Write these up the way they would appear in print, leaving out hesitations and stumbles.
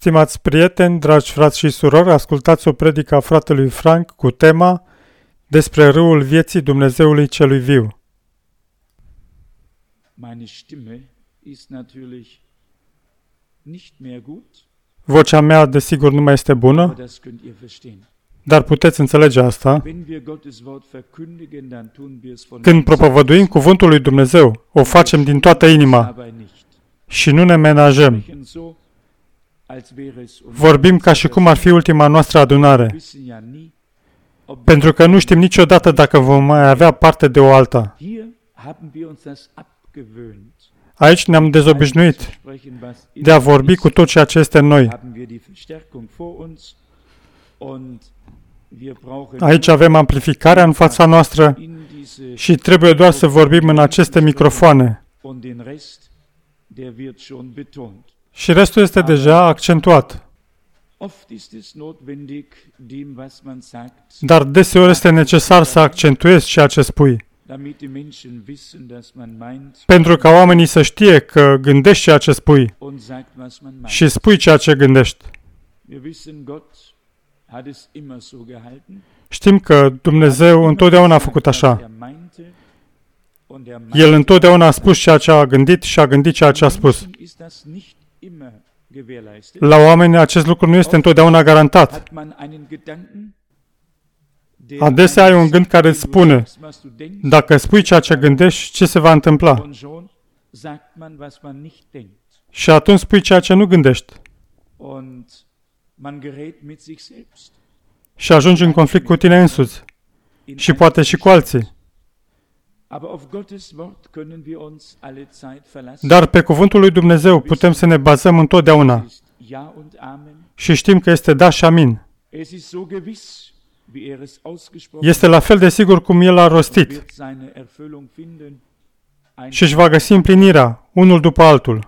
Stimați prieteni, dragi frați și surori, ascultați o predică a fratelui Frank cu tema despre râul vieții Dumnezeului celui viu. Vocea mea, desigur, nu mai este bună, dar puteți înțelege asta. Când propovăduim cuvântul lui Dumnezeu, o facem din toată inima și nu ne menajăm. Vorbim ca și cum ar fi ultima noastră adunare, pentru că nu știm niciodată dacă vom mai avea parte de o alta. Aici ne-am dezobișnuit de a vorbi cu tot ceea ce este în noi. Aici avem amplificarea în fața noastră și trebuie doar să vorbim în aceste microfoane. Și restul este deja accentuat. Dar deseori este necesar să accentuezi ceea ce spui, pentru ca oamenii să știe că gândești ceea ce spui și spui ceea ce gândești. Știm că Dumnezeu întotdeauna a făcut așa. El întotdeauna a spus ceea ce a gândit și a gândit ceea ce a spus. La oameni acest lucru nu este întotdeauna garantat. Adesea ai un gând care îți spune, dacă spui ceea ce gândești, ce se va întâmpla? Și atunci spui ceea ce nu gândești. Și ajungi în conflict cu tine însuți. Și poate și cu alții. Dar pe cuvântul lui Dumnezeu putem să ne bazăm întotdeauna. Și știm că este da și amin. Este la fel de sigur cum El a rostit. Și își va găsi împlinirea, unul după altul.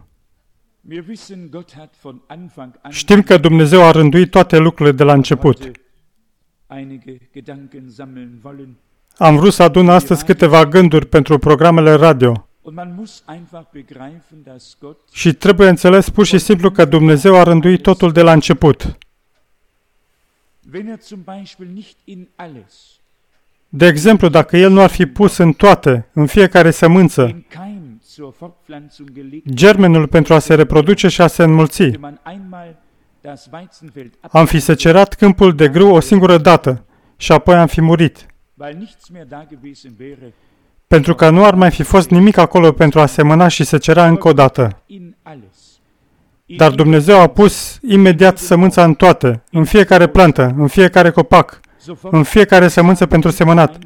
Știm că Dumnezeu a rânduit toate lucrurile de la început. Am vrut să adun astăzi câteva gânduri pentru programele radio. Și trebuie înțeles pur și simplu că Dumnezeu a rânduit totul de la început. De exemplu, dacă El nu ar fi pus în toate, în fiecare sămânță, germenul pentru a se reproduce și a se înmulți, am fi secerat câmpul de grâu o singură dată și apoi am fi murit. Pentru că nu ar mai fi fost nimic acolo pentru a semăna și secera încă o dată. Dar Dumnezeu a pus imediat sămânța în toate, în fiecare plantă, în fiecare copac, în fiecare sămânță pentru semănat.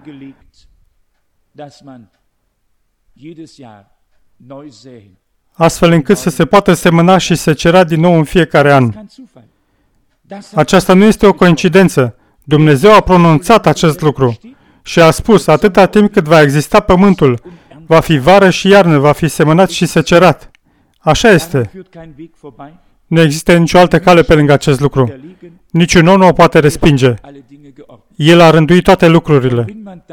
Astfel încât să se poată semăna și secera din nou în fiecare an. Aceasta nu este o coincidență. Dumnezeu a pronunțat acest lucru și a spus, atâta timp cât va exista pământul, va fi vară și iarnă, va fi semănat și secerat. Așa este. Nu există nicio altă cale pe lângă acest lucru. Niciun om nu o poate respinge. El a rânduit toate lucrurile.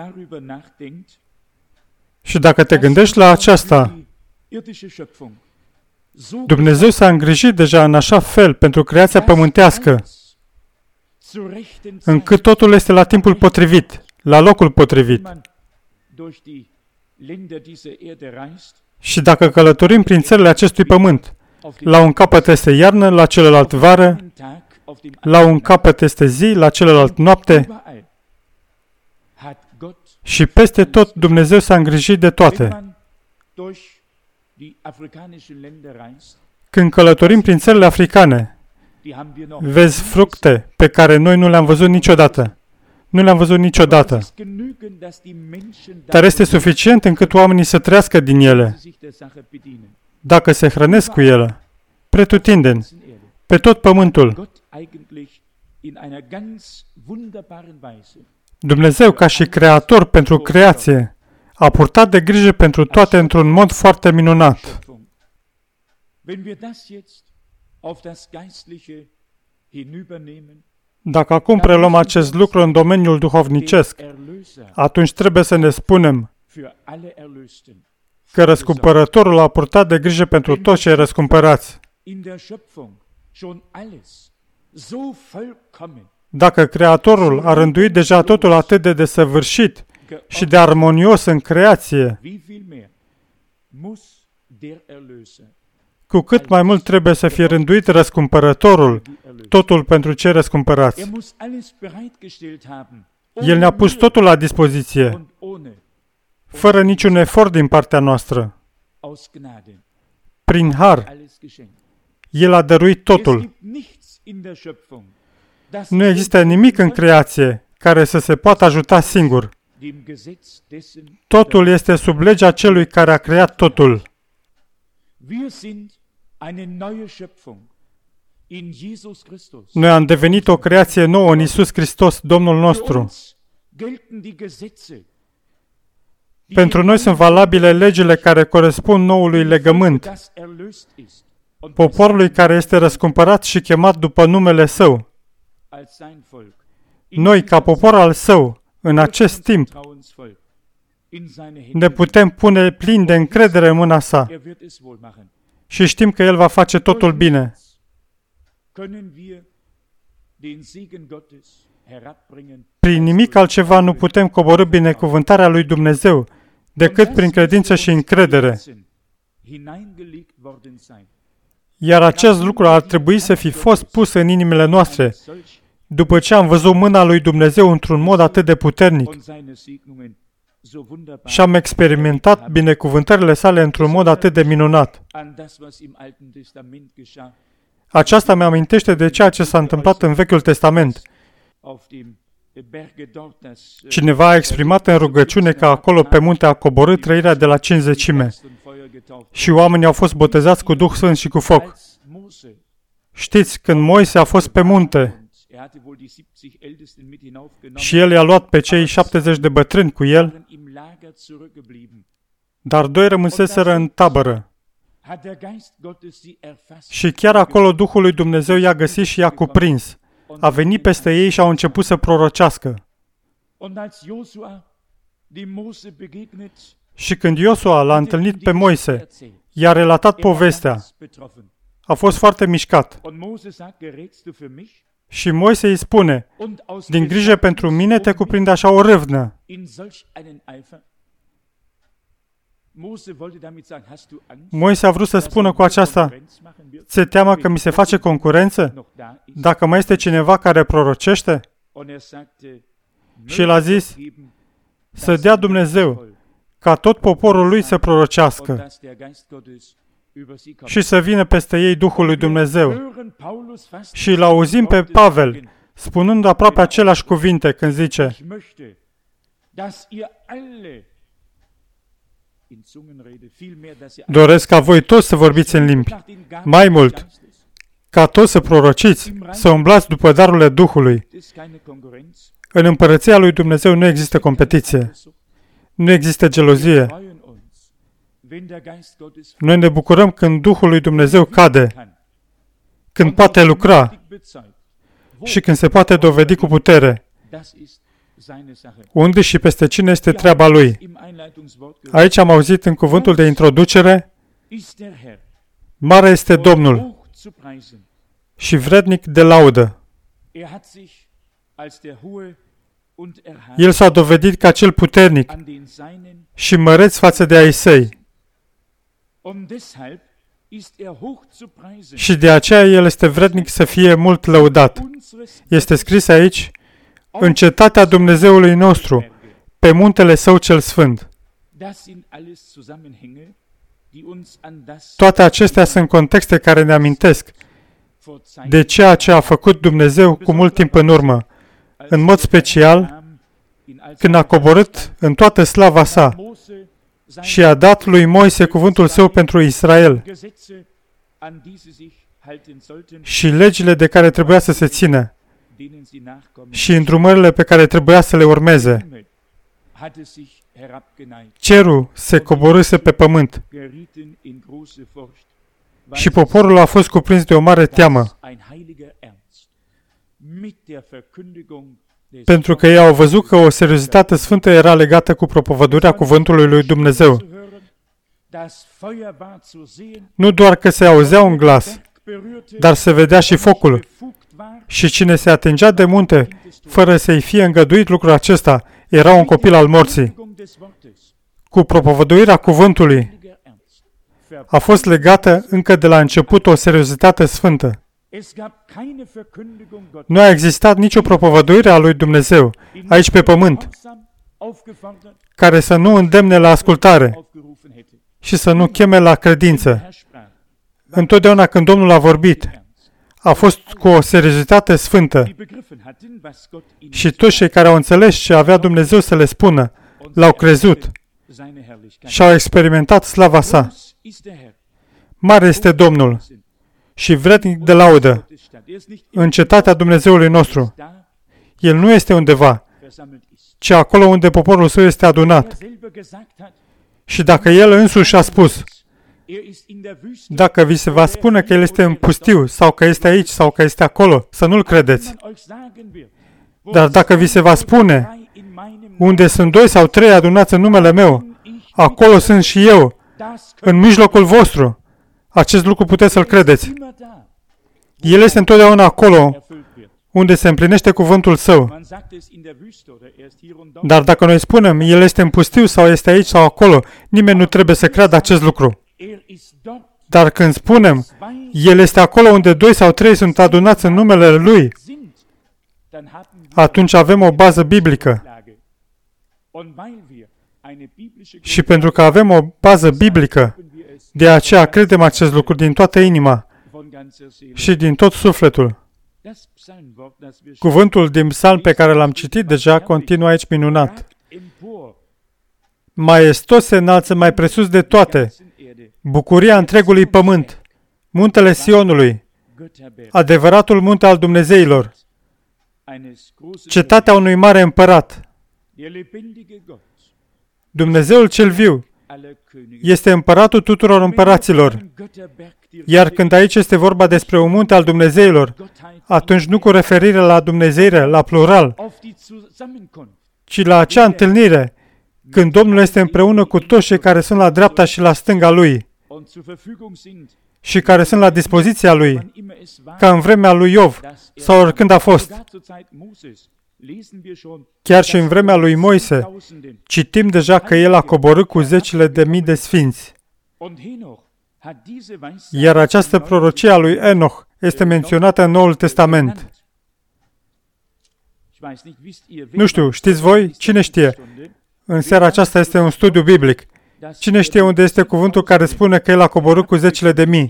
Și dacă te gândești la aceasta, Dumnezeu s-a îngrijit deja în așa fel pentru creația pământească, încât totul este la timpul potrivit, la locul potrivit. Și dacă călătorim prin țările acestui pământ, la un capăt este iarnă, la celălalt vară, la un capăt este zi, la celălalt noapte, și peste tot Dumnezeu s-a îngrijit de toate. Când călătorim prin țările africane, vezi fructe pe care noi nu le-am văzut niciodată. Nu le-am văzut niciodată. Dar este suficient încât oamenii să trăiască din ele, dacă se hrănesc cu ele, pretutindeni, pe tot pământul. Dumnezeu, ca și creator pentru creație, a purtat de grijă pentru toate într-un mod foarte minunat. Dacă acum preluăm acest lucru în domeniul duhovnicesc, atunci trebuie să ne spunem că răscumpărătorul a purtat de grijă pentru toți cei răscumpărați. Dacă Creatorul a rânduit deja totul atât de desăvârșit și de armonios în creație, cu cât mai mult trebuie să fie rânduit răscumpărătorul, totul pentru cei răscumpărați. El ne-a pus totul la dispoziție, fără niciun efort din partea noastră. Prin har, El a dăruit totul. Nu există nimic în creație care să se poată ajuta singur. Totul este sub legea celui care a creat totul. Noi am devenit o creație nouă în Iisus Hristos, Domnul nostru. Pentru noi sunt valabile legile care corespund noului legământ, poporului care este răscumpărat și chemat după numele Său. Noi, ca popor al Său, în acest timp, ne putem pune plin de încredere în mâna Sa și știm că El va face totul bine. Prin nimic altceva nu putem coborî binecuvântarea lui Dumnezeu decât prin credință și încredere. Iar acest lucru ar trebui să fi fost pus în inimile noastre, după ce am văzut mâna lui Dumnezeu într-un mod atât de puternic și am experimentat binecuvântările sale într-un mod atât de minunat. Aceasta mi-amintește de ceea ce s-a întâmplat în Vechiul Testament. Cineva a exprimat în rugăciune că acolo pe munte a coborât trăirea de la Cincizecime și oamenii au fost botezați cu Duh Sfânt și cu foc. Știți, când Moise a fost pe munte și el i-a luat pe cei 70 de bătrâni cu el, dar 2 rămânseseră în tabără. Și chiar acolo Duhul lui Dumnezeu i-a găsit și i-a cuprins. A venit peste ei și au început să prorocească. Și când Iosua l-a întâlnit pe Moise, i-a relatat povestea. A fost foarte mișcat. Și Moise îi spune, din grijă pentru mine te cuprinde așa o râvnă. Moise a vrut să spună cu aceasta, ți-e teamă că mi se face concurență? Dacă mai este cineva care prorocește? Și el a zis, să dea Dumnezeu ca tot poporul lui să prorocească și să vină peste ei Duhul lui Dumnezeu. Și îl auzim pe Pavel spunând aproape aceleași cuvinte când zice, doresc ca voi toți să vorbiți în limbi. Mai mult, ca toți să prorociți, să umblați după darurile Duhului. În împărăția lui Dumnezeu nu există competiție. Nu există gelozie. Noi ne bucurăm când Duhul lui Dumnezeu cade, când poate lucra și când se poate dovedi cu putere. Unde și peste cine este treaba Lui. Aici am auzit în cuvântul de introducere, mare este Domnul și vrednic de laudă. El s-a dovedit ca cel puternic și măreț față de ai săi. Și de aceea El este vrednic să fie mult lăudat. Este scris aici, în cetatea Dumnezeului nostru, pe muntele Său cel Sfânt. Toate acestea sunt contexte care ne amintesc de ceea ce a făcut Dumnezeu cu mult timp în urmă, în mod special când a coborât în toată slava Sa și a dat lui Moise cuvântul Său pentru Israel și legile de care trebuia să se țină și îndrumările pe care trebuia să le urmeze. Cerul se coborâse pe pământ și poporul a fost cuprins de o mare teamă, pentru că ei au văzut că o seriozitate sfântă era legată cu propovăduirea cuvântului lui Dumnezeu. Nu doar că se auzea un glas, dar se vedea și focul. Și cine se atingea de munte, fără să-i fie îngăduit lucrul acesta, era un copil al morții. Cu propovăduirea cuvântului a fost legată încă de la început o seriozitate sfântă. Nu a existat nicio propovăduire a lui Dumnezeu aici pe pământ care să nu îndemne la ascultare și să nu cheme la credință. Întotdeauna când Domnul a vorbit, a fost cu o seriozitate sfântă și toți cei care au înțeles ce avea Dumnezeu să le spună, l-au crezut și au experimentat slava sa. Mare este Domnul și vrednic de laudă în cetatea Dumnezeului nostru. El nu este undeva, ci acolo unde poporul său este adunat. Și dacă El însuși a spus, dacă vi se va spune că El este în pustiu, sau că este aici, sau că este acolo, să nu-L credeți. Dar dacă vi se va spune, unde sunt 2 sau 3 adunați în numele meu, acolo sunt și eu, în mijlocul vostru. Acest lucru puteți să-L credeți. El este întotdeauna acolo unde se împlinește cuvântul Său. Dar dacă noi spunem, El este în pustiu sau este aici sau acolo, nimeni nu trebuie să creadă acest lucru. Dar când spunem, El este acolo unde 2 sau 3 sunt adunați în numele Lui, atunci avem o bază biblică. Și pentru că avem o bază biblică, de aceea credem acest lucru din toată inima și din tot sufletul. Cuvântul din psalm pe care l-am citit deja continuă aici minunat. Maestos se înalță mai presus de toate, bucuria întregului pământ, muntele Sionului, adevăratul munte al Dumnezeilor, cetatea unui mare împărat. Dumnezeul cel viu este împăratul tuturor împăraților. Iar când aici este vorba despre un munte al Dumnezeilor, atunci nu cu referire la Dumnezeire, la plural, ci la acea întâlnire, când Domnul este împreună cu toți cei care sunt la dreapta și la stânga Lui și care sunt la dispoziția Lui, ca în vremea lui Iov sau oricând a fost. Chiar și în vremea lui Moise, citim deja că el a coborât cu zecile de mii de sfinți. Iar această prorocie a lui Enoch este menționată în Noul Testament. Nu știu, știți voi? Cine știe? În seara aceasta este un studiu biblic. Cine știe unde este cuvântul care spune că el a coborât cu zecile de mii?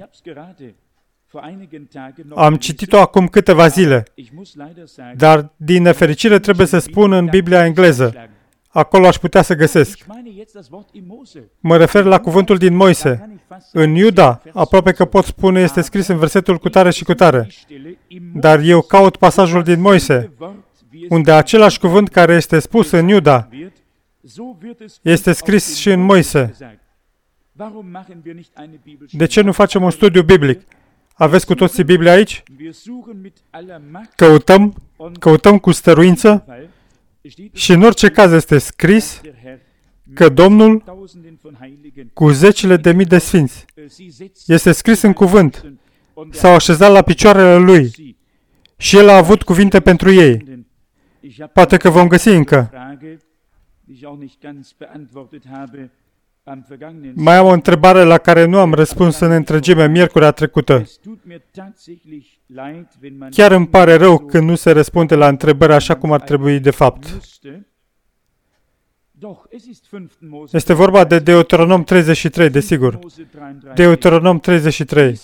Am citit-o acum câteva zile, dar din nefericire trebuie să spun în Biblia engleză. Acolo aș putea să găsesc. Mă refer la cuvântul din Moise. În Iuda, aproape că pot spune, este scris în versetul cutare și cutare. Dar eu caut pasajul din Moise, unde același cuvânt care este spus în Iuda este scris și în Moise. De ce nu facem un studiu biblic? Aveți cu toții Biblia aici? Căutăm cu stăruință și în orice caz este scris că Domnul cu zecile de mii de sfinți este scris în cuvânt, s-au așezat la picioarele Lui și El a avut cuvinte pentru ei. Poate că vom găsi încă. Mai am o întrebare la care nu am răspuns în întregime miercurea trecută. Chiar îmi pare rău când nu se răspunde la întrebări așa cum ar trebui de fapt. Este vorba de Deuteronom 33, desigur. Deuteronom 33.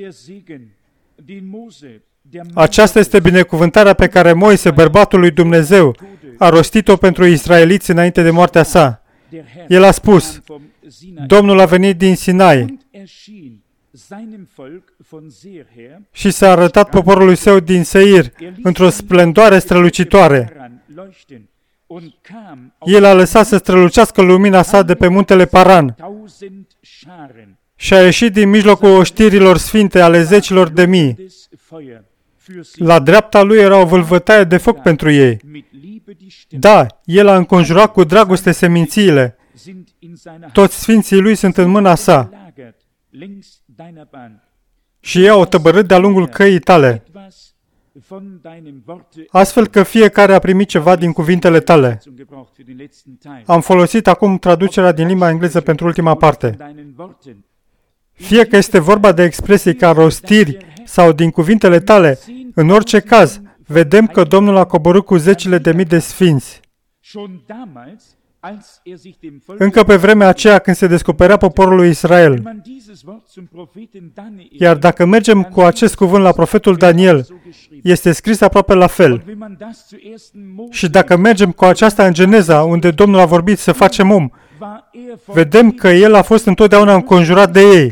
Aceasta este binecuvântarea pe care Moise, bărbatul lui Dumnezeu, a rostit-o pentru israeliți înainte de moartea sa. El a spus, Domnul a venit din Sinai și s-a arătat poporului său din Seir într-o splendoare strălucitoare. El a lăsat să strălucească lumina sa de pe muntele Paran și a ieșit din mijlocul oștirilor sfinte ale zecilor de mii. La dreapta lui era o vâlvătaie de foc pentru ei. Da, el a înconjurat cu dragoste semințiile. Toți sfinții lui sunt în mâna sa. și ei au tăbărât de-a lungul căii tale, astfel că fiecare a primit ceva din cuvintele tale. Am folosit acum traducerea din limba engleză pentru ultima parte. Fie că este vorba de expresii ca rostiri sau din cuvintele tale, în orice caz, vedem că Domnul a coborât cu zecile de mii de sfinți. Încă pe vremea aceea când se descoperea poporul lui Israel. Iar dacă mergem cu acest cuvânt la profetul Daniel, este scris aproape la fel. Și dacă mergem cu aceasta în Geneza, unde Domnul a vorbit să facem om, vedem că el a fost întotdeauna înconjurat de ei.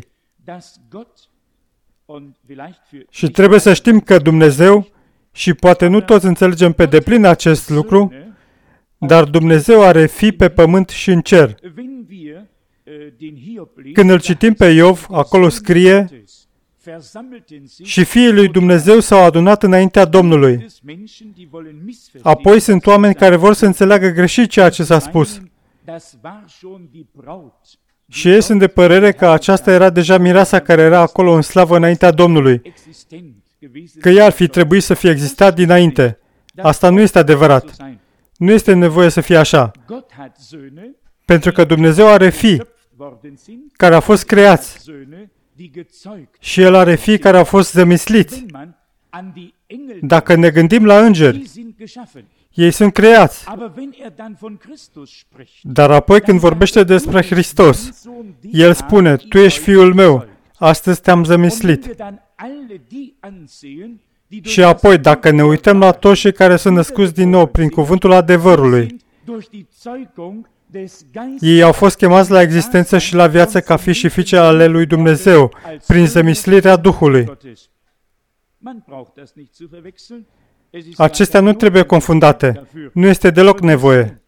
Și trebuie să știm că Dumnezeu, și poate nu toți înțelegem pe deplin acest lucru, dar Dumnezeu are fii pe pământ și în cer. Când îl citim pe Iov, acolo scrie: și fiii lui Dumnezeu s-au adunat înaintea Domnului. Apoi sunt oameni care vor să înțeleagă greșit ceea ce s-a spus. Și ei sunt de părere că aceasta era deja mireasa care era acolo în slavă înaintea Domnului, că ea ar fi trebuit să fie existat dinainte. Asta nu este adevărat. Nu este nevoie să fie așa. Pentru că Dumnezeu are fii care au fost creați și El are fii care au fost zămisliți. Dacă ne gândim la îngeri, ei sunt creați. Dar apoi când vorbește despre Hristos, El spune: tu ești Fiul meu, astăzi te-am zămislit. Și apoi, dacă ne uităm la toți cei care sunt născuți din nou prin cuvântul adevărului, ei au fost chemați la existență și la viață ca fii și fiice ale lui Dumnezeu, prin zămislirea Duhului. Acestea nu trebuie confundate. Nu este deloc nevoie.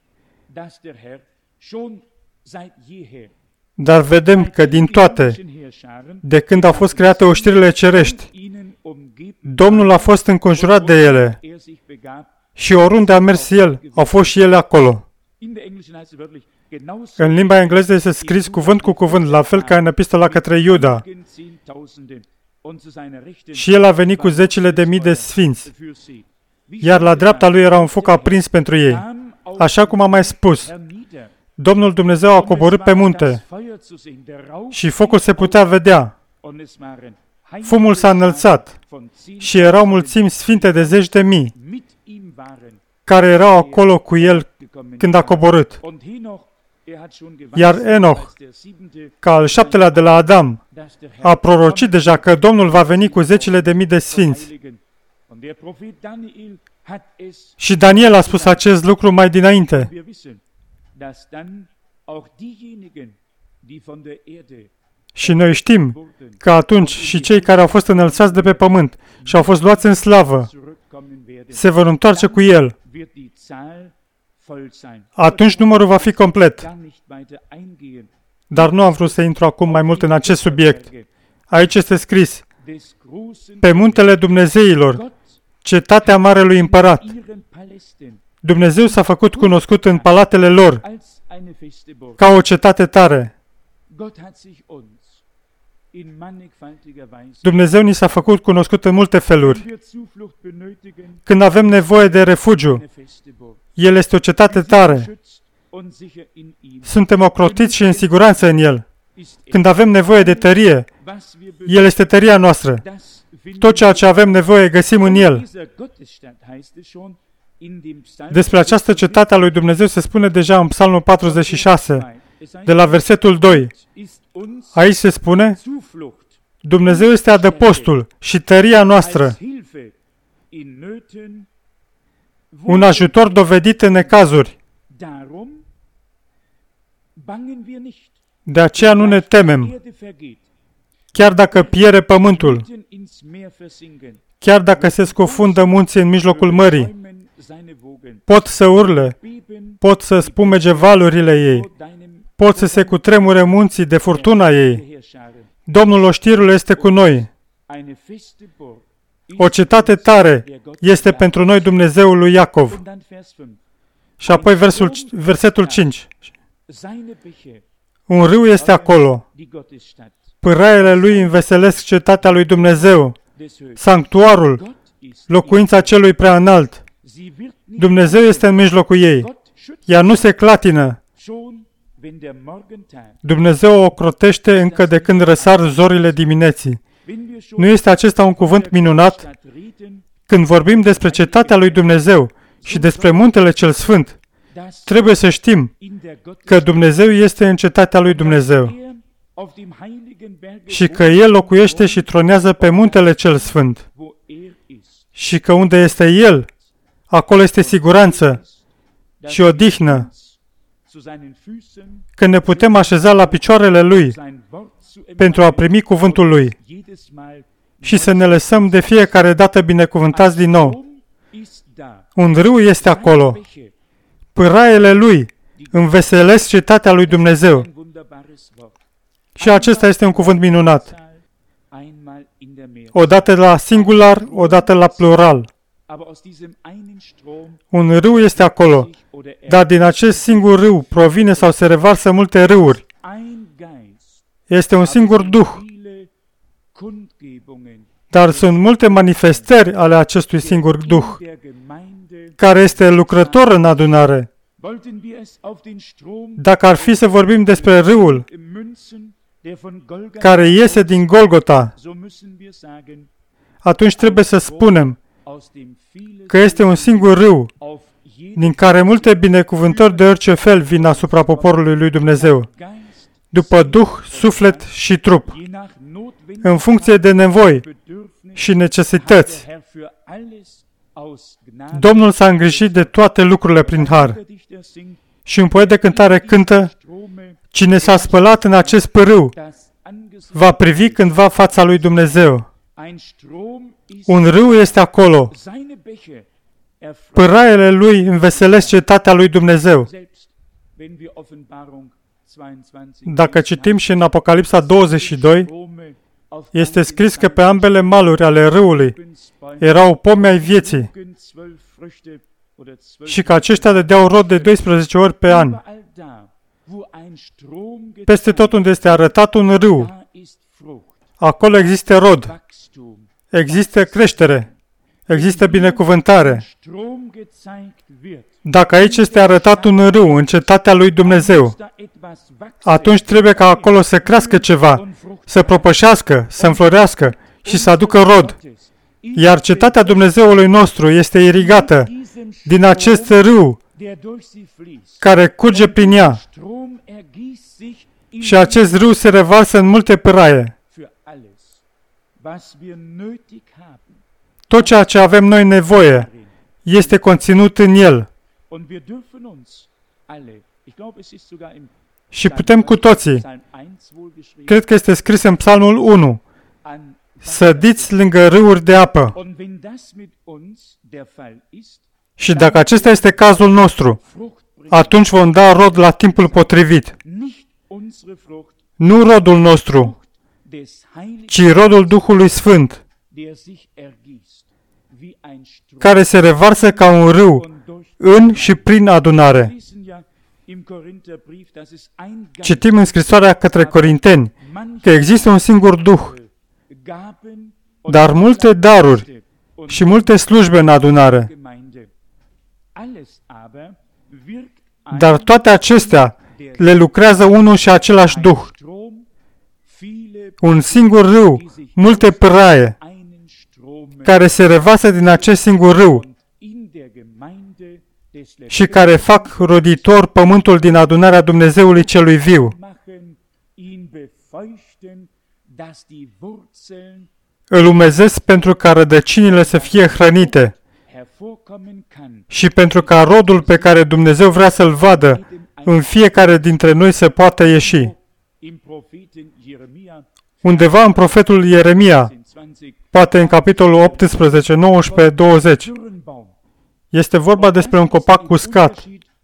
Dar vedem că din toate, de când au fost create oștirile cerești, Domnul a fost înconjurat de ele și oriunde a mers El, au fost și ele acolo. În limba engleză este scris cuvânt cu cuvânt, la fel ca în epistola către Iuda. Și El a venit cu zecile de mii de sfinți, iar la dreapta Lui era un foc aprins pentru ei. Așa cum am mai spus, Domnul Dumnezeu a coborât pe munte și focul se putea vedea. Fumul s-a înălțat și erau mulțimi sfinte de zeci de mii care erau acolo cu El când a coborât. Iar Enoch, ca al șaptelea de la Adam, a prorocit deja că Domnul va veni cu zecile de mii de sfinți. Și Daniel a spus acest lucru mai dinainte. Și noi știm că atunci și cei care au fost înălțați de pe pământ și au fost luați în slavă se vor întoarce cu El. Atunci numărul va fi complet. Dar nu am vrut să intru acum mai mult în acest subiect. Aici este scris: pe muntele Dumnezeilor, cetatea Marelui Împărat. Dumnezeu s-a făcut cunoscut în palatele lor ca o cetate tare. Dumnezeu ni s-a făcut cunoscut în multe feluri. Când avem nevoie de refugiu, El este o cetate tare. Suntem ocrotiți și în siguranță în El. Când avem nevoie de tărie, El este tăria noastră. Tot ceea ce avem nevoie găsim în El. Despre această cetate a lui Dumnezeu se spune deja în Psalmul 46, de la versetul 2. Aici se spune: Dumnezeu este adăpostul și tăria noastră, un ajutor dovedit în necazuri. De aceea nu ne temem, chiar dacă piere pământul, chiar dacă se scufundă munții în mijlocul mării, pot să urle, pot să spumege valurile ei, pot să se cutremure munții de furtuna ei. Domnul oștirul este cu noi. O cetate tare este pentru noi Dumnezeul lui Iacov. Și apoi versetul 5. Un râu este acolo, Pâraiele lui înveselesc cetatea lui Dumnezeu, sanctuarul, locuința celui prea înalt. Dumnezeu este în mijlocul ei. Ea nu se clatină. Dumnezeu o ocrotește încă de când răsar zorile dimineții. Nu este acesta un cuvânt minunat? Când vorbim despre cetatea lui Dumnezeu și despre muntele cel sfânt, trebuie să știm că Dumnezeu este în cetatea lui Dumnezeu și că El locuiește și tronează pe muntele cel sfânt și că unde este El, acolo este siguranță și odihnă, că ne putem așeza la picioarele Lui pentru a primi cuvântul Lui și să ne lăsăm de fiecare dată binecuvântați din nou. Un râu este acolo. Pâraiele Lui înveselesc cetatea lui Dumnezeu. Și acesta este un cuvânt minunat. Odată la singular, odată la plural. Un râu este acolo, dar din acest singur râu provine sau se revarsă multe râuri. Este un singur Duh, dar sunt multe manifestări ale acestui singur Duh, care este lucrător în adunare. Dacă ar fi să vorbim despre râul care iese din Golgota, atunci trebuie să spunem că este un singur râu din care multe binecuvântări de orice fel vin asupra poporului lui Dumnezeu, după Duh, suflet și trup, în funcție de nevoi și necesități. Domnul s-a îngrijit de toate lucrurile prin har. Și un poet de cântare cântă: cine s-a spălat în acest pârâu va privi cândva fața lui Dumnezeu. Un râu este acolo. Pâraiele lui înveselesc cetatea lui Dumnezeu. Dacă citim și în Apocalipsa 22, este scris că pe ambele maluri ale râului erau pomi ai vieții și că aceștia dădeau rod de 12 ori pe an. Peste tot unde este arătat un râu, acolo există rod, există creștere, există binecuvântare. Dacă aici este arătat un râu în cetatea lui Dumnezeu, atunci trebuie ca acolo să crească ceva, să propășească, să înflorească și să aducă rod. Iar cetatea Dumnezeului nostru este irigată din acest râu care curge prin ea. Și acest râu se revarsă în multe pâraie. Tot ceea ce avem noi nevoie este conținut în el. Și putem cu toții, cred că este scris în Psalmul 1, sădiți lângă râuri de apă. Și dacă acesta este cazul nostru, atunci vom da rod la timpul potrivit. Nu rodul nostru, ci rodul Duhului Sfânt, care se revarsă ca un râu în și prin adunare. Citim în scrisoarea către Corinteni că există un singur Duh, dar multe daruri și multe slujbe în adunare. Dar toate acestea le lucrează unul și același Duh. Un singur râu, multe pâraie, care se revasă din acest singur râu și care fac roditor pământul din adunarea Dumnezeului celui viu. Îl umezesc pentru ca rădăcinile să fie hrănite și pentru ca rodul pe care Dumnezeu vrea să-l vadă în fiecare dintre noi să poată ieși. Undeva în profetul Ieremia, poate în capitolul 18, 19, 20, este vorba despre un copac uscat,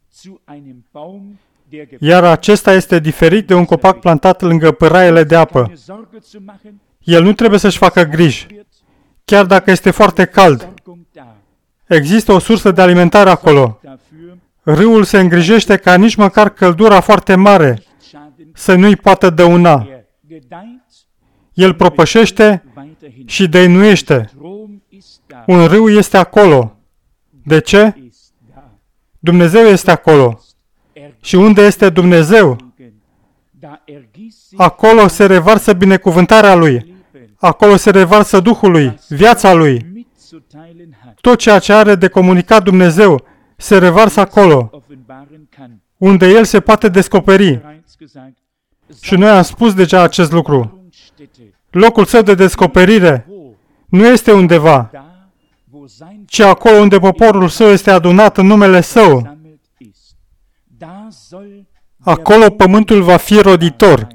iar acesta este diferit de un copac plantat lângă pâraiele de apă. El nu trebuie să-și facă griji, chiar dacă este foarte cald. Există o sursă de alimentare acolo. Râul se îngrijește ca nici măcar căldura foarte mare să nu-i poată dăuna. El propășește și dăinuiește. Un râu este acolo. De ce? Dumnezeu este acolo. Și unde este Dumnezeu? Acolo se revarsă binecuvântarea Lui. Acolo se revarsă Duhul Lui, viața Lui. Tot ceea ce are de comunicat Dumnezeu se revarsă acolo, unde El se poate descoperi. Și noi am spus deja acest lucru. Locul său de descoperire nu este undeva, ci acolo unde poporul său este adunat în numele său. Acolo pământul va fi roditor.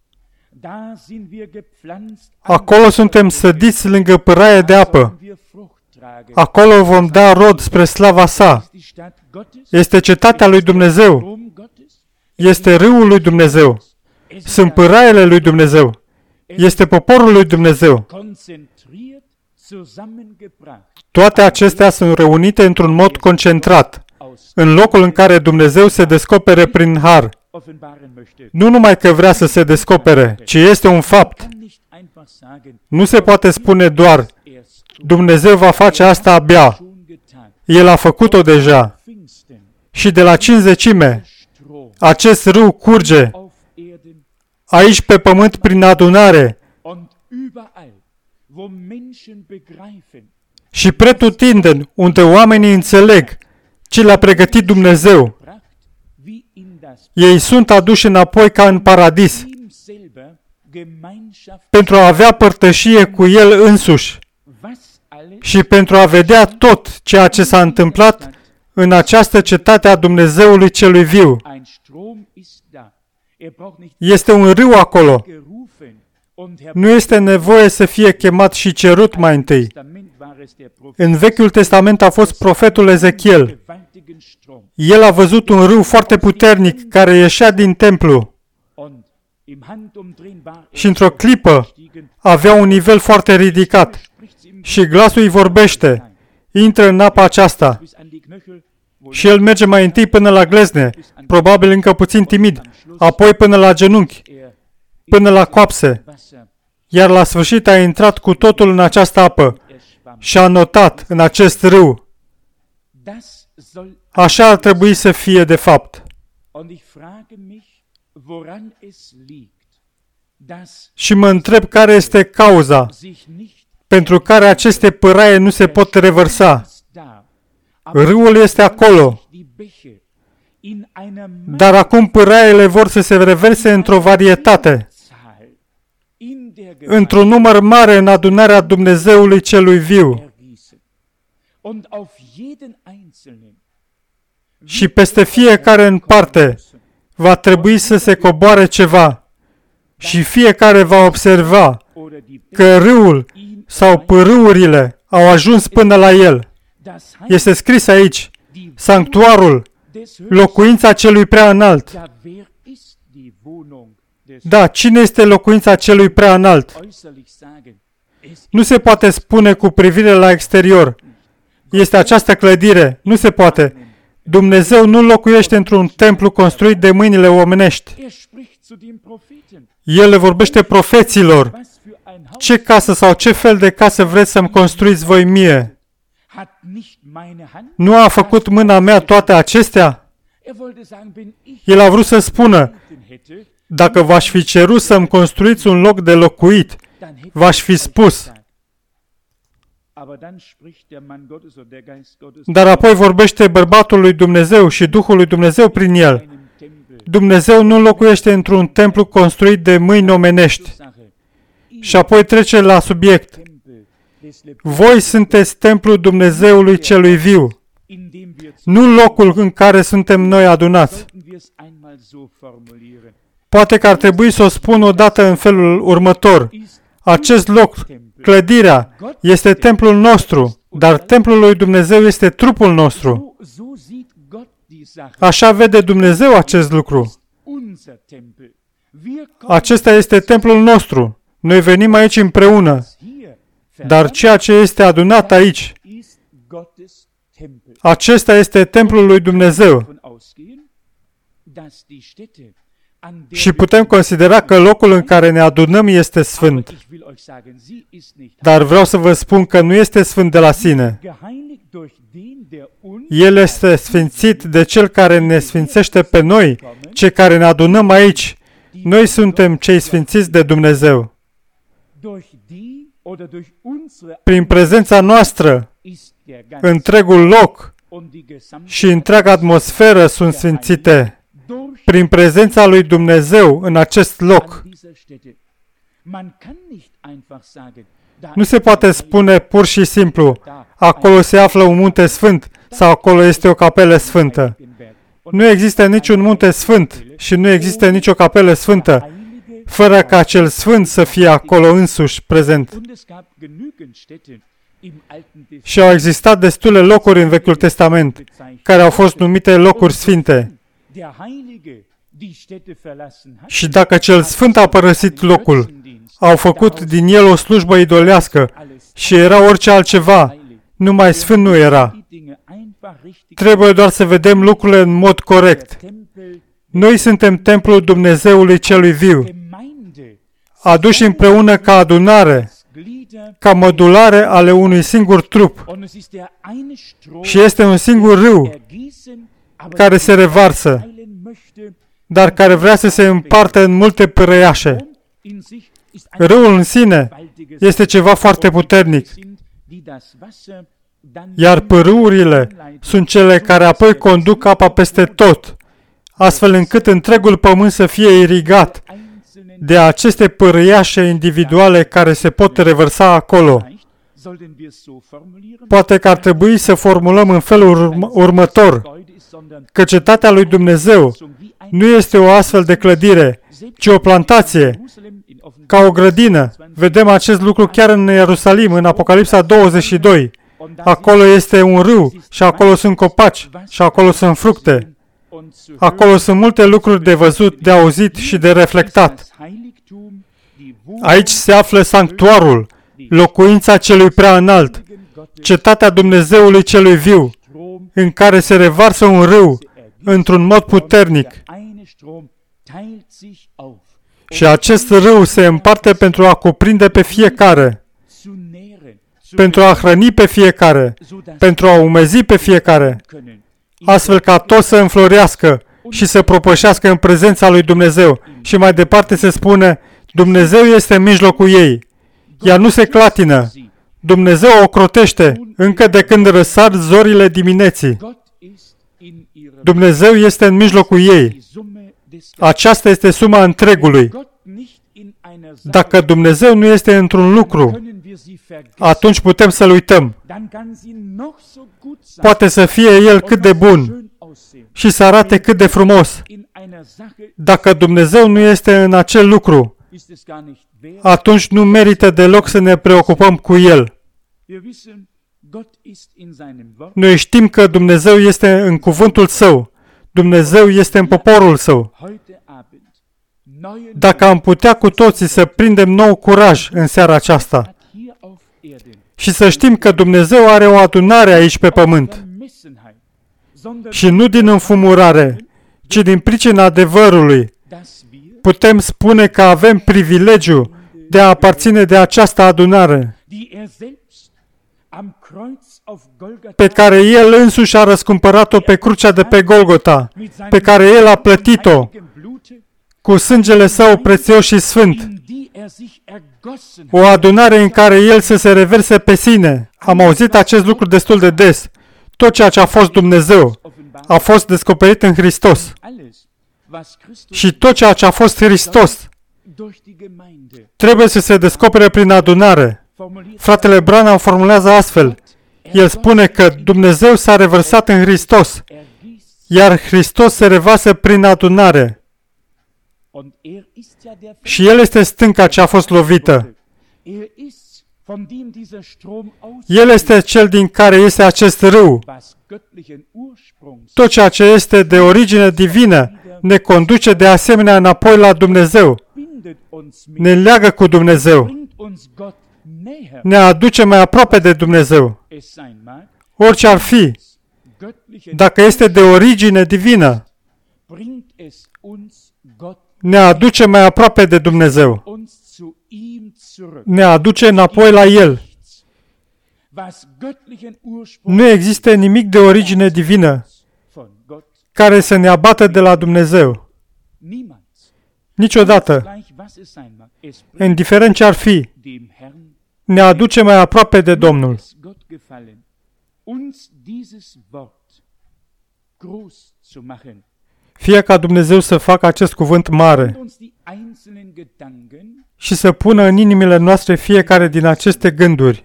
Acolo suntem sădiți lângă pâraie de apă. Acolo vom da rod spre slava sa. Este cetatea lui Dumnezeu. Este râul lui Dumnezeu. Sunt pâraiele lui Dumnezeu. Este poporul lui Dumnezeu. Toate acestea sunt reunite într-un mod concentrat, în locul în care Dumnezeu se descopere prin har. Nu numai că vrea să se descopere, ci este un fapt. Nu se poate spune doar, Dumnezeu va face asta abia. El a făcut-o deja. Și de la Cincizecime, acest râu curge aici pe pământ prin adunare și pretutindeni unde oamenii înțeleg ce le-a pregătit Dumnezeu. Ei sunt aduși înapoi ca în paradis pentru a avea părtășie cu El însuși și pentru a vedea tot ceea ce s-a întâmplat în această cetate a Dumnezeului celui viu. Este un râu acolo. Nu este nevoie să fie chemat și cerut mai întâi. În Vechiul Testament a fost profetul Ezechiel. El a văzut un râu foarte puternic care ieșea din templu și într-o clipă avea un nivel foarte ridicat și glasul îi vorbește, intră în apa aceasta. Și el merge mai întâi până la glezne, probabil încă puțin timid, apoi până la genunchi, până la coapse, iar la sfârșit a intrat cu totul în această apă și a notat în acest râu. Așa ar trebui să fie de fapt. Și mă întreb care este cauza pentru care aceste pâraie nu se pot revărsa. Râul este acolo, dar acum pâraiele vor să se reverse într-o varietate, într-un număr mare în adunarea Dumnezeului celui viu. Și peste fiecare în parte va trebui să se coboare ceva și fiecare va observa că râul sau pârâurile au ajuns până la el. Este scris aici, sanctuarul, locuința celui prea înalt. Da, cine este locuința celui prea înalt? Nu se poate spune cu privire la exterior. Este această clădire. Nu se poate. Dumnezeu nu locuiește într-un templu construit de mâinile omenești. El le vorbește profeților. Ce casă sau ce fel de casă vreți să-mi construiți voi mie? Nu a făcut mâna mea toate acestea? El a vrut să spună, dacă v-aș fi cerut să-mi construiți un loc de locuit, v-aș fi spus. Dar apoi vorbește bărbatul lui Dumnezeu și Duhul lui Dumnezeu prin el. Dumnezeu nu locuiește într-un templu construit de mâini omenești. Și apoi trece la subiect. Voi sunteți templul Dumnezeului celui viu, nu locul în care suntem noi adunați. Poate că ar trebui să o spun odată în felul următor. Acest loc, clădirea, este templul nostru, dar templul lui Dumnezeu este trupul nostru. Așa vede Dumnezeu acest lucru. Acesta este templul nostru. Noi venim aici împreună. Dar ceea ce este adunat aici, acesta este templul lui Dumnezeu. Și putem considera că locul în care ne adunăm este sfânt. Dar vreau să vă spun că nu este sfânt de la sine. El este sfințit de Cel care ne sfințește pe noi, cei care ne adunăm aici. Noi suntem cei sfințiți de Dumnezeu. Prin prezența noastră, întregul loc și întreaga atmosferă sunt sfințite. Prin prezența lui Dumnezeu în acest loc. Nu se poate spune pur și simplu, acolo se află un munte sfânt sau acolo este o capelă sfântă. Nu există niciun munte sfânt și nu există nicio capelă sfântă, fără ca cel sfânt să fie acolo însuși prezent. Și au existat destule locuri în Vechiul Testament, care au fost numite locuri sfinte. Și dacă cel sfânt a părăsit locul, au făcut din el o slujbă idolească și era orice altceva, numai sfânt nu era. Trebuie doar să vedem lucrurile în mod corect. Noi suntem templul Dumnezeului celui viu, aduși împreună ca adunare, ca mădulare ale unui singur trup. Și este un singur râu care se revarsă, dar care vrea să se împartă în multe pârăiașe. Râul în sine este ceva foarte puternic, iar pârâurile sunt cele care apoi conduc apa peste tot, astfel încât întregul pământ să fie irigat de aceste pârâiașe individuale care se pot revărsa acolo. Poate că ar trebui să formulăm în felul următor, că cetatea lui Dumnezeu nu este o astfel de clădire, ci o plantație, ca o grădină. Vedem acest lucru chiar în Ierusalim, în Apocalipsa 22. Acolo este un râu și acolo sunt copaci și acolo sunt fructe. Acolo sunt multe lucruri de văzut, de auzit și de reflectat. Aici se află sanctuarul, locuința celui prea înalt, cetatea Dumnezeului celui viu, în care se revarsă un râu într-un mod puternic. Și acest râu se împarte pentru a cuprinde pe fiecare, pentru a hrăni pe fiecare, pentru a umezi pe fiecare, astfel ca tot să înflorească și să propășească în prezența lui Dumnezeu. Și mai departe se spune, Dumnezeu este în mijlocul ei. Ea nu se clatină. Dumnezeu o crotește încă de când răsar zorile dimineții. Dumnezeu este în mijlocul ei. Aceasta este suma întregului. Dacă Dumnezeu nu este într-un lucru, atunci putem să-L uităm. Poate să fie El cât de bun și să arate cât de frumos. Dacă Dumnezeu nu este în acel lucru, atunci nu merită deloc să ne preocupăm cu El. Noi știm că Dumnezeu este în cuvântul Său. Dumnezeu este în poporul Său. Dacă am putea cu toții să prindem nou curaj în seara aceasta și să știm că Dumnezeu are o adunare aici pe pământ și nu din înfumurare, ci din pricina adevărului, putem spune că avem privilegiu de a aparține de această adunare pe care El însuși a răscumpărat-o pe crucea de pe Golgota, pe care El a plătit-o cu sângele Său prețios și sfânt. O adunare în care El să se reverse pe sine. Am auzit acest lucru destul de des. Tot ceea ce a fost Dumnezeu a fost descoperit în Hristos. Și tot ceea ce a fost Hristos trebuie să se descopere prin adunare. Fratele Branham formulează astfel. El spune că Dumnezeu s-a revărsat în Hristos, iar Hristos se revasă prin adunare. Și El este stânca ce a fost lovită. El este Cel din care este acest râu. Tot ceea ce este de origine divină ne conduce de asemenea înapoi la Dumnezeu. Ne leagă cu Dumnezeu. Ne aduce mai aproape de Dumnezeu. Orice ar fi, dacă este de origine divină, ne aduce mai aproape de Dumnezeu. Ne aduce înapoi la El. Nu există nimic de origine divină care să ne abată de la Dumnezeu. Niciodată, indiferent ce ar fi, ne aduce mai aproape de Domnul. Fie ca Dumnezeu să facă acest cuvânt mare și să pună în inimile noastre fiecare din aceste gânduri.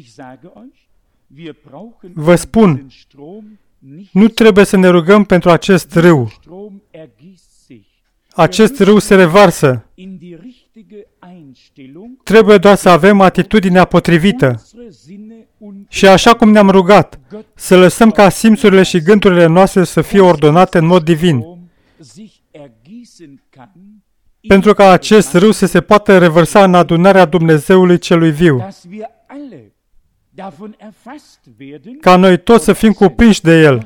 Vă spun, nu trebuie să ne rugăm pentru acest râu. Acest râu se revarsă. Trebuie doar să avem atitudinea potrivită. Și așa cum ne-am rugat, să lăsăm ca simțurile și gândurile noastre să fie ordonate în mod divin, pentru ca acest râu să se poată revărsa în adunarea Dumnezeului celui viu, ca noi toți să fim cuprinși de El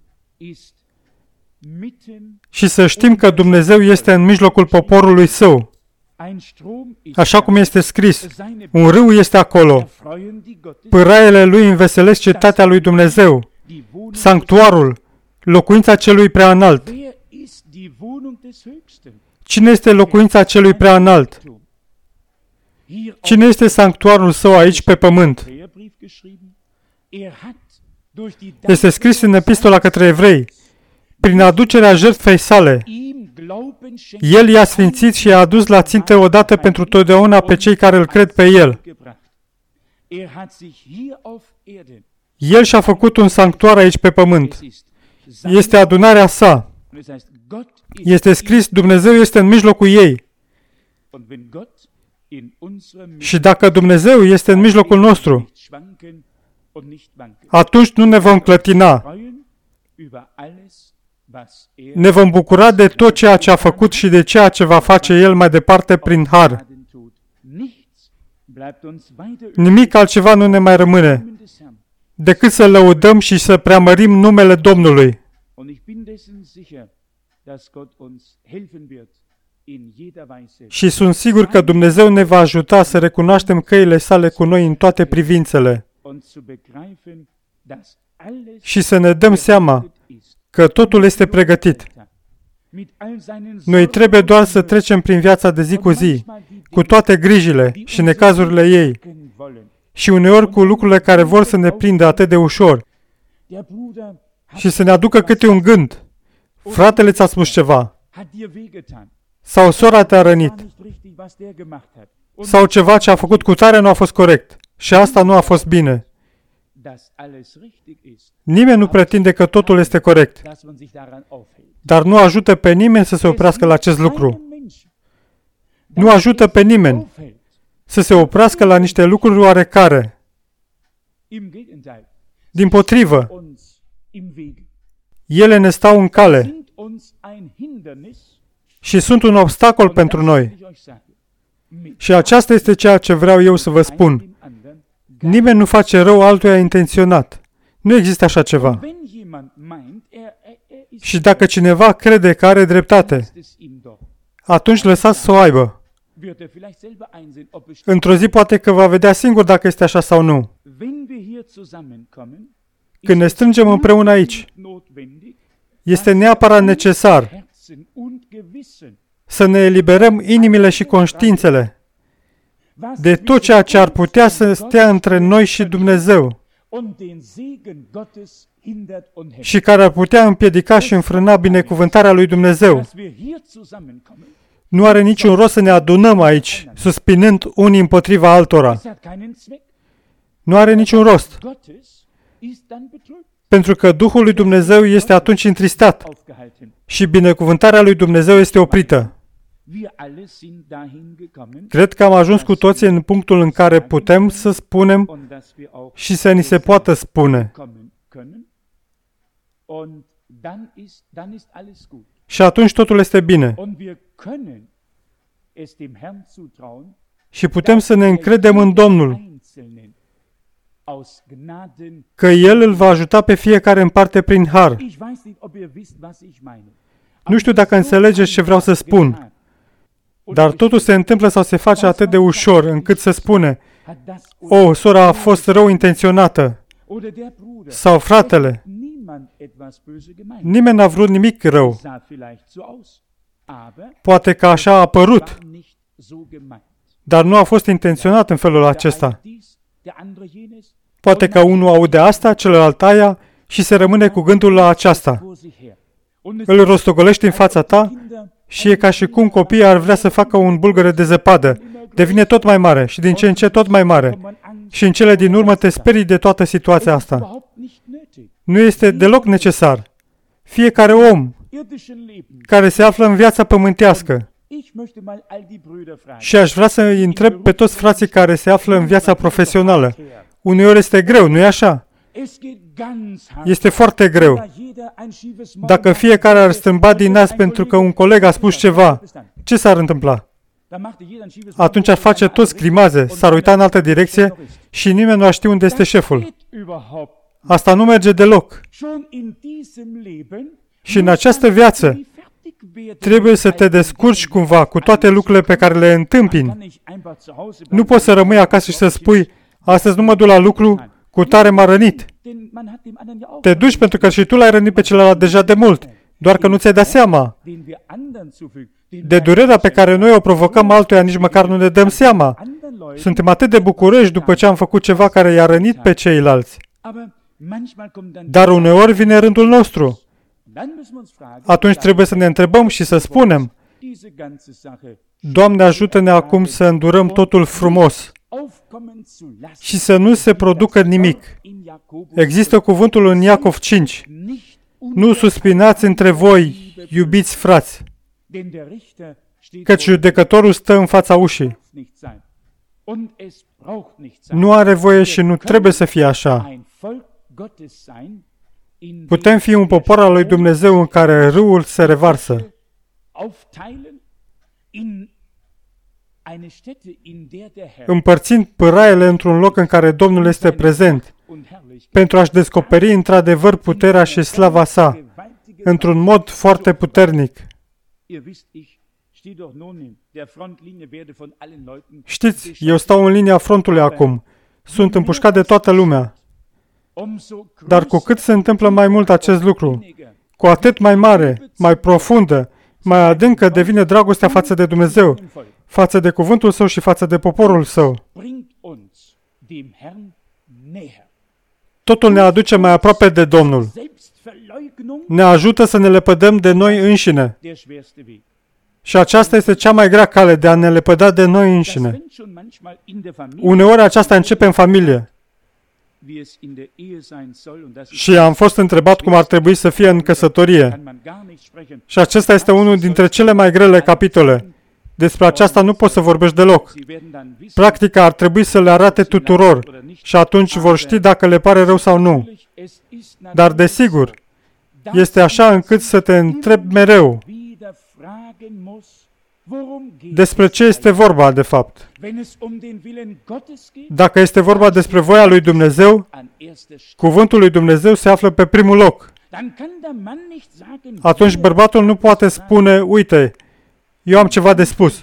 și să știm că Dumnezeu este în mijlocul poporului Său. Așa cum este scris, un râu este acolo. Pâraiele lui înveselesc cetatea lui Dumnezeu, sanctuarul, locuința celui preaînalt. Cine este locuința celui preaînalt? Cine este sanctuarul Său aici pe pământ? Este scris în epistola către evrei, prin aducerea jertfei sale. El i-a sfințit și i-a adus la țintă odată pentru totdeauna pe cei care îl cred pe El. El și-a făcut un sanctuar aici pe pământ. Este adunarea sa. Este scris, Dumnezeu este în mijlocul ei. Și dacă Dumnezeu este în mijlocul nostru, atunci nu ne vom clătina. Ne vom bucura de tot ceea ce a făcut și de ceea ce va face El mai departe prin har. Nimic altceva nu ne mai rămâne decât să lăudăm și să preamărim numele Domnului. Și sunt sigur că Dumnezeu ne va ajuta să recunoaștem căile Sale cu noi în toate privințele și să ne dăm seama că totul este pregătit. Noi trebuie doar să trecem prin viața de zi cu zi, cu toate grijile și necazurile ei, și uneori cu lucrurile care vor să ne prindă atât de ușor, și să ne aducă câte un gând. Fratele ți-a spus ceva, sau sora te-a rănit, sau ceva ce a făcut cu tare nu a fost corect, și asta nu a fost bine. Nimeni nu pretinde că totul este corect, dar nu ajută pe nimeni să se oprească la acest lucru. Nu ajută pe nimeni să se oprească la niște lucruri oarecare. Dimpotrivă, ele ne stau în cale și sunt un obstacol pentru noi. Și aceasta este ceea ce vreau eu să vă spun. Nimeni nu face rău altuia intenționat. Nu există așa ceva. Și dacă cineva crede că are dreptate, atunci lăsați să o aibă. Într-o zi poate că va vedea singur dacă este așa sau nu. Când ne strângem împreună aici, este neapărat necesar să ne eliberăm inimile și conștiințele de tot ceea ce ar putea să stea între noi și Dumnezeu și care ar putea împiedica și înfrâna binecuvântarea lui Dumnezeu. Nu are niciun rost să ne adunăm aici, suspinând unii împotriva altora. Nu are niciun rost. Pentru că Duhul lui Dumnezeu este atunci întristat și binecuvântarea lui Dumnezeu este oprită. Cred că am ajuns cu toții în punctul în care putem să spunem și să ni se poată spune. Și atunci totul este bine. Și putem să ne încredem în Domnul, că El îl va ajuta pe fiecare în parte prin har. Nu știu dacă înțelegeți ce vreau să spun, Dar totul se întâmplă sau se face atât de ușor încât se spune: "O, sora a fost rău intenționată." Sau fratele. Nimeni n-a vrut nimic rău. Poate că așa a apărut, dar nu a fost intenționat în felul acesta. Poate că unul aude asta, celălalt aia și se rămâne cu gândul la aceasta. Îl rostogolești în fața ta și e ca și cum copiii ar vrea să facă un bulgăre de zăpadă. Devine tot mai mare și din ce în ce tot mai mare. Și în cele din urmă te sperii de toată situația asta. Nu este deloc necesar. Fiecare om care se află în viața pământească, și aș vrea să îi întreb pe toți frații care se află în viața profesională. Uneori este greu, nu-i așa? Este foarte greu. Dacă fiecare ar strâmba din nas pentru că un coleg a spus ceva, ce s-ar întâmpla? Atunci ar face toți grimaze, s-ar uita în altă direcție și nimeni nu ar ști unde este șeful. Asta nu merge deloc. Și în această viață trebuie să te descurci cumva cu toate lucrurile pe care le întâmpini. Nu poți să rămâi acasă și să spui: "Astăzi nu mă duc la lucru, cu tare m-a rănit." Te duci pentru că și tu l-ai rănit pe celălalt deja de mult, doar că nu ți-ai dat seama. De durerea pe care noi o provocăm altuia nici măcar nu ne dăm seama. Suntem atât de bucuroși după ce am făcut ceva care i-a rănit pe ceilalți. Dar uneori vine rândul nostru. Atunci trebuie să ne întrebăm și să spunem: "Doamne, ajută-ne acum să îndurăm totul frumos și să nu se producă nimic." Există cuvântul în Iacov 5. "Nu suspinați între voi, iubiți frați, căci judecătorul stă în fața ușii." Nu are voie și nu trebuie să fie așa. Putem fi un popor al lui Dumnezeu în care râul se revarsă. Împărțind pâraiele într-un loc în care Domnul este prezent, pentru a-și descoperi într-adevăr puterea și slava sa, într-un mod foarte puternic. Știți, eu stau în linia frontului acum. Sunt împușcat de toată lumea. Dar cu cât se întâmplă mai mult acest lucru, cu atât mai mare, mai profundă, mai adâncă devine dragostea față de Dumnezeu, față de cuvântul Său și față de poporul Său. Totul ne aduce mai aproape de Domnul. Ne ajută să ne lepădăm de noi înșine. Și aceasta este cea mai grea cale de a ne lepăda de noi înșine. Uneori aceasta începe în familie. Și am fost întrebat cum ar trebui să fie în căsătorie. Și acesta este unul dintre cele mai grele capitole. Despre aceasta nu poți să vorbești deloc. Practica ar trebui să le arate tuturor și atunci vor ști dacă le pare rău sau nu. Dar desigur, este așa încât să te întrebi mereu despre ce este vorba, de fapt. Dacă este vorba despre voia lui Dumnezeu, cuvântul lui Dumnezeu se află pe primul loc. Atunci bărbatul nu poate spune: "Uite, eu am ceva de spus."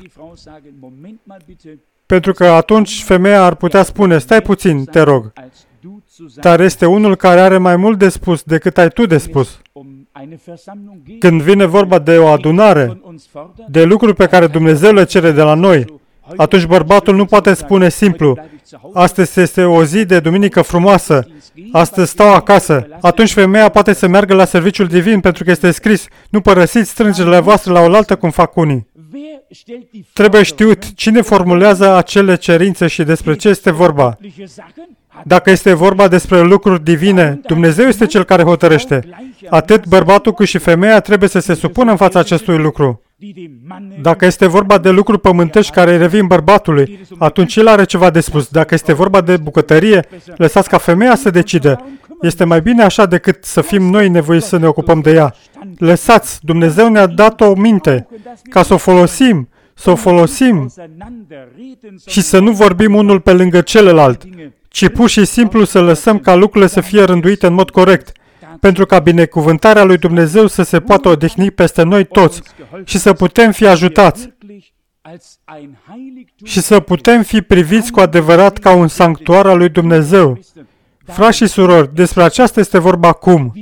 Pentru că atunci femeia ar putea spune: "Stai puțin, te rog." Dar este unul care are mai mult de spus decât ai tu de spus. Când vine vorba de o adunare, de lucruri pe care Dumnezeu le cere de la noi, atunci bărbatul nu poate spune simplu: "Astăzi este o zi de duminică frumoasă, astăzi stau acasă." Atunci femeia poate să meargă la serviciul divin pentru că este scris: "Nu părăsiți strângerile voastre la oaltă cum fac unii." Trebuie știut cine formulează acele cerințe și despre ce este vorba. Dacă este vorba despre lucruri divine, Dumnezeu este Cel care hotărăște. Atât bărbatul cât și femeia trebuie să se supună în fața acestui lucru. Dacă este vorba de lucruri pământești care revin bărbatului, atunci el are ceva de spus. Dacă este vorba de bucătărie, lăsați ca femeia să decide. Este mai bine așa decât să fim noi nevoiți să ne ocupăm de ea. Lăsați, Dumnezeu ne-a dat o minte ca să o folosim și să nu vorbim unul pe lângă celălalt, ci pur și simplu să lăsăm ca lucrurile să fie rânduite în mod corect, pentru ca binecuvântarea lui Dumnezeu să se poată odihni peste noi toți și să putem fi ajutați și să putem fi priviți cu adevărat ca un sanctuar al lui Dumnezeu. Frați și surori, despre aceasta este vorba acum.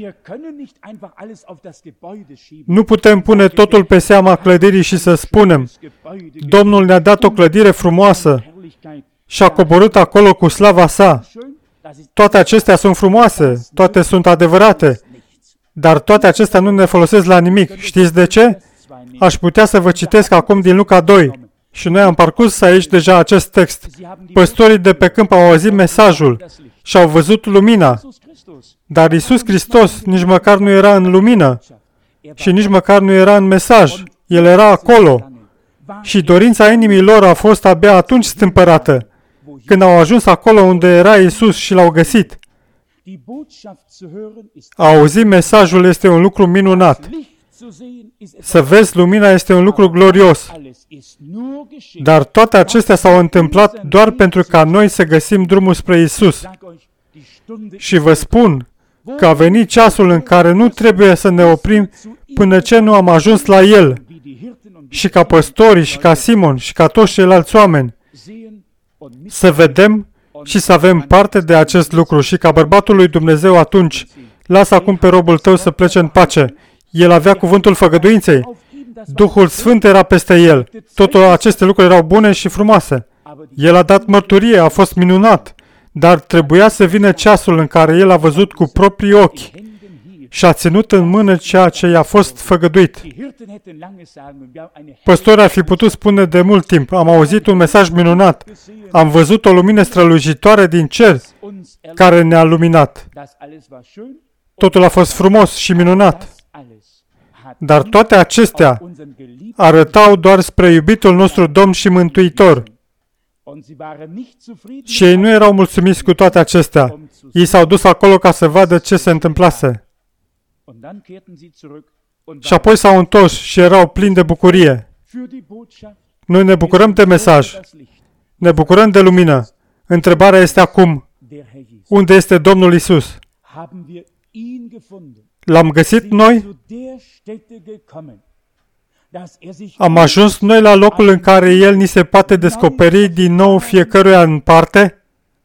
Nu putem pune totul pe seama clădirii și să spunem, Domnul ne-a dat o clădire frumoasă și a coborât acolo cu slava sa. Toate acestea sunt frumoase, toate sunt adevărate, dar toate acestea nu ne folosesc la nimic. Știți de ce? Aș putea să vă citesc acum din Luca 2. Și noi am parcurs aici deja acest text. Păstorii de pe câmp au auzit mesajul și au văzut lumina. Dar Iisus Hristos nici măcar nu era în lumină și nici măcar nu era în mesaj. El era acolo. Și dorința inimii lor a fost abia atunci stâmpărată, când au ajuns acolo unde era Iisus și l-au găsit. A auzi mesajul este un lucru minunat. Să vezi lumina este un lucru glorios. Dar toate acestea s-au întâmplat doar pentru ca noi să găsim drumul spre Iisus. Și vă spun că a venit ceasul în care nu trebuie să ne oprim până ce nu am ajuns la El. Și ca păstori, și ca Simon, și ca toți ceilalți oameni, să vedem și să avem parte de acest lucru. Și ca bărbatul lui Dumnezeu atunci, lasă acum pe robul tău să plece în pace. El avea cuvântul făgăduinței. Duhul Sfânt era peste el. Toate aceste lucruri erau bune și frumoase. El a dat mărturie, a fost minunat, dar trebuia să vină ceasul în care el a văzut cu proprii ochi și a ținut în mână ceea ce i-a fost făgăduit. Păstorii ar fi putut spune de mult timp, am auzit un mesaj minunat, am văzut o lumină strălucitoare din cer care ne-a luminat. Totul a fost frumos și minunat. Dar toate acestea arătau doar spre iubitul nostru Domn și Mântuitor. Și ei nu erau mulțumiți cu toate acestea. Ei s-au dus acolo ca să vadă ce se întâmplase. Și apoi s-au întors și erau plini de bucurie. Noi ne bucurăm de mesaj. Ne bucurăm de lumină. Întrebarea este acum, unde este Domnul Iisus? L-am găsit noi? Am ajuns noi la locul în care El ni se poate descoperi din nou fiecăruia în parte?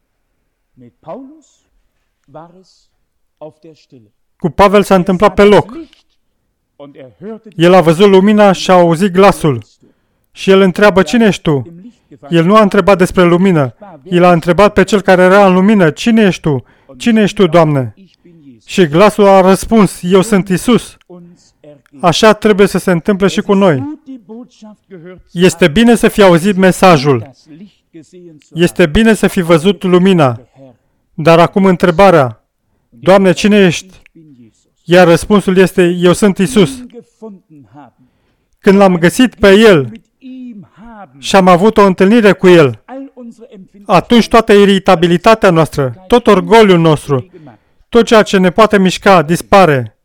Cu Pavel s-a întâmplat pe loc. El a văzut lumina și a auzit glasul. Și el întreabă, cine ești tu? El nu a întrebat despre lumină. El a întrebat pe cel care era în lumină, cine ești tu? Cine ești tu, Doamne? Și glasul a răspuns, eu sunt Iisus. Așa trebuie să se întâmple și cu noi. Este bine să fi auzit mesajul. Este bine să fi văzut lumina. Dar acum întrebarea, Doamne, cine ești? Iar răspunsul este, eu sunt Iisus. Când l-am găsit pe El și am avut o întâlnire cu El, atunci toată iritabilitatea noastră, tot orgoliul nostru, tot ceea ce ne poate mișca, dispare.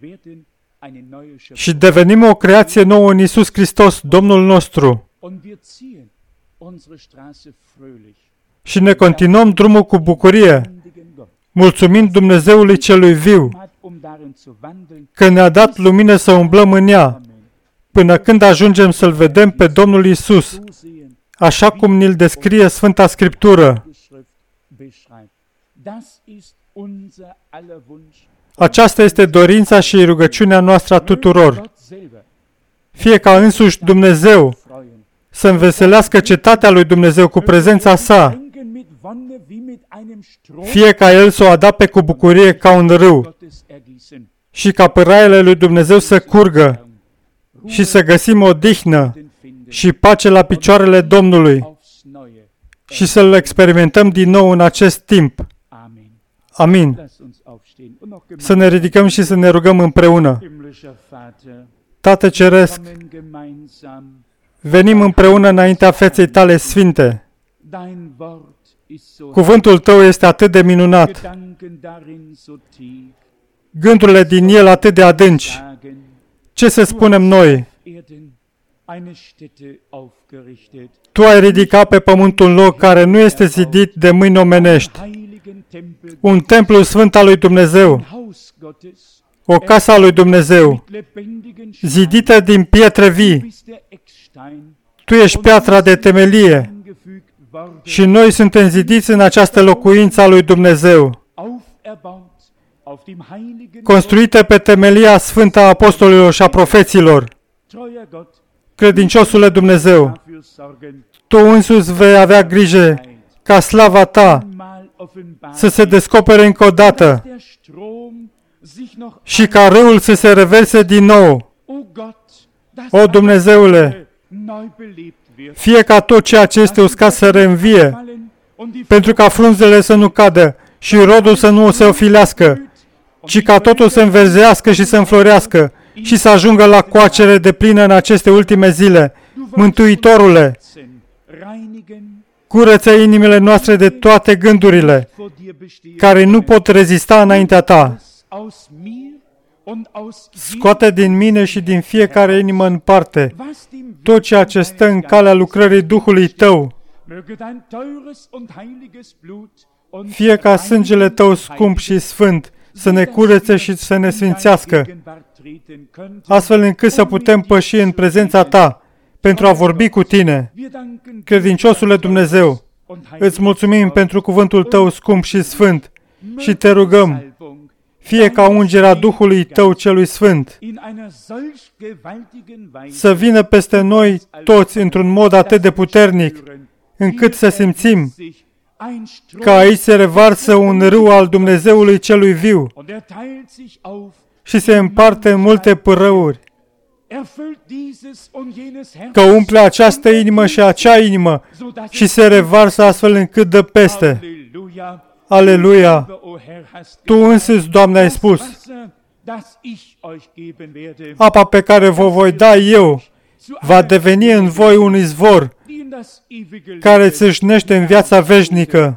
Și devenim o creație nouă în Iisus Hristos, Domnul nostru. Și ne continuăm drumul cu bucurie, mulțumind Dumnezeului celui viu, că ne-a dat lumină să umblăm în ea, până când ajungem să-L vedem pe Domnul Iisus, așa cum ni-L descrie Sfânta Scriptură. Aceasta este dorința și rugăciunea noastră a tuturor. Fie ca însuși Dumnezeu să înveselească cetatea lui Dumnezeu cu prezența sa, fie ca El să o adape cu bucurie ca un râu și ca pâraiele lui Dumnezeu să curgă și să găsim odihnă și pace la picioarele Domnului și să-L experimentăm din nou în acest timp. Amin. Să ne ridicăm și să ne rugăm împreună. Tată Ceresc, venim împreună înaintea feței Tale sfinte. Cuvântul Tău este atât de minunat. Gândurile din el atât de adânci. Ce să spunem noi? Tu ai ridicat pe pământ un loc care nu este zidit de mâini omenești. Un templu sfânt al lui Dumnezeu. O casă a lui Dumnezeu, zidită din pietre vii. Tu ești piatra de temelie și noi suntem zidiți în această locuință a lui Dumnezeu, construită pe temelia sfântă a apostolilor și a profeților. Credinciosule Dumnezeu, Tu însuți vei avea grijă ca slava Ta să se descopere încă o dată și ca râul să se reverse din nou. O, Dumnezeule, fie ca tot ceea ce este uscat să reînvie, pentru ca frunzele să nu cadă și rodul să nu se ofilească, ci ca totul să înverzească și să înflorească și să ajungă la coacere deplină în aceste ultime zile. Mântuitorule, curăță inimile noastre de toate gândurile care nu pot rezista înaintea Ta. Scoate din mine și din fiecare inimă în parte tot ceea ce stă în calea lucrării Duhului Tău. Fie ca sângele Tău scump și sfânt să ne curețe și să ne sfințească, astfel încât să putem păși în prezența Ta pentru a vorbi cu Tine. Credinciosule Dumnezeu, îți mulțumim pentru cuvântul Tău scump și sfânt și Te rugăm, fie ca ungerea Duhului Tău celui Sfânt să vină peste noi toți într-un mod atât de puternic, încât să simțim că aici se revarsă un râu al Dumnezeului celui viu și se împarte în multe pârâuri, că umple această inimă și acea inimă și se revarsă astfel încât dă peste. Aleluia! Tu însuți, Doamne, ai spus, apa pe care vă voi da eu va deveni în voi un izvor care țâșnește în viața veșnică.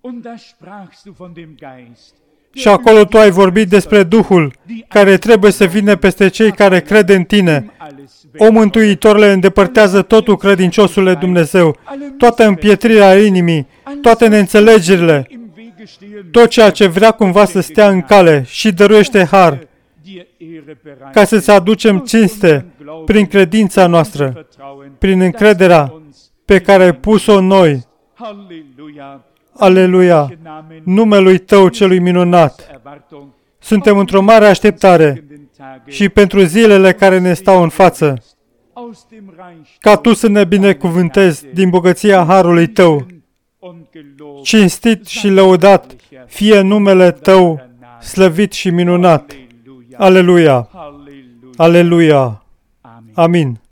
Și acolo Tu ai vorbit despre Duhul care trebuie să vină peste cei care cred în Tine. O, Mântuitorule, îndepărtează totul, credinciosule Dumnezeu, toată împietrirea inimii, toate neînțelegerile, tot ceea ce vrea cumva să stea în cale și dăruiește har, ca să-ți aducem cinste prin credința noastră, prin încrederea pe care ai pus-o în noi. Aleluia! Numelui Tău celui minunat. Suntem într-o mare așteptare și pentru zilele care ne stau în față, ca Tu să ne binecuvântezi din bogăția harului Tău. Cinstit și lăudat fie numele Tău, slăvit și minunat. Aleluia! Aleluia! Amin.